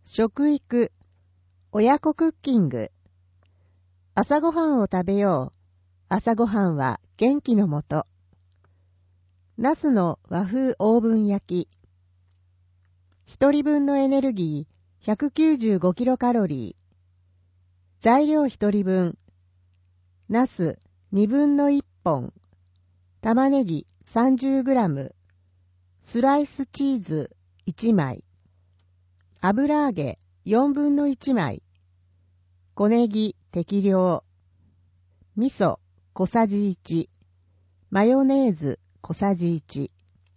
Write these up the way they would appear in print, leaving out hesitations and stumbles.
食育、親子クッキング。朝ごはんを食べよう。朝ごはんは元気のもと。ナスの和風オーブン焼き。一人分のエネルギー195キロカロリー。材料一人分。ナス2分の1本。玉ねぎ30グラム。スライスチーズ1枚。油揚げ4分の1枚。小ネギ適量。味噌小さじ1。マヨネーズ小さじ1。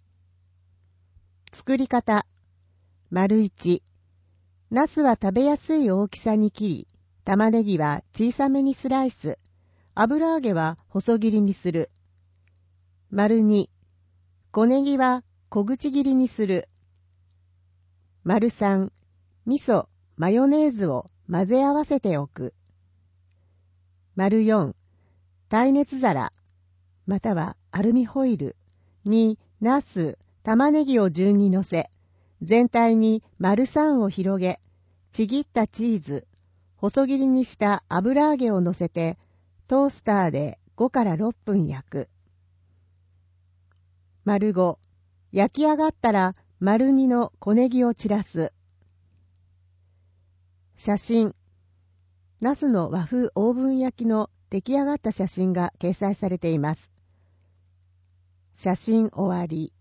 作り方。1、ナスは食べやすい大きさに切り、玉ねぎは小さめにスライス、油揚げは細切りにする。2、小ネギは小口切りにする。3、味噌、マヨネーズを混ぜ合わせておく。4、耐熱皿、またはアルミホイルにナス、玉ねぎを順に乗せ、全体に3を広げ、ちぎったチーズ、細切りにした油揚げを乗せて、トースターで5から6分焼く。5、焼き上がったら2の小ネギを散らす。写真。ナスの和風オーブン焼きの出来上がった写真が掲載されています。写真終わり。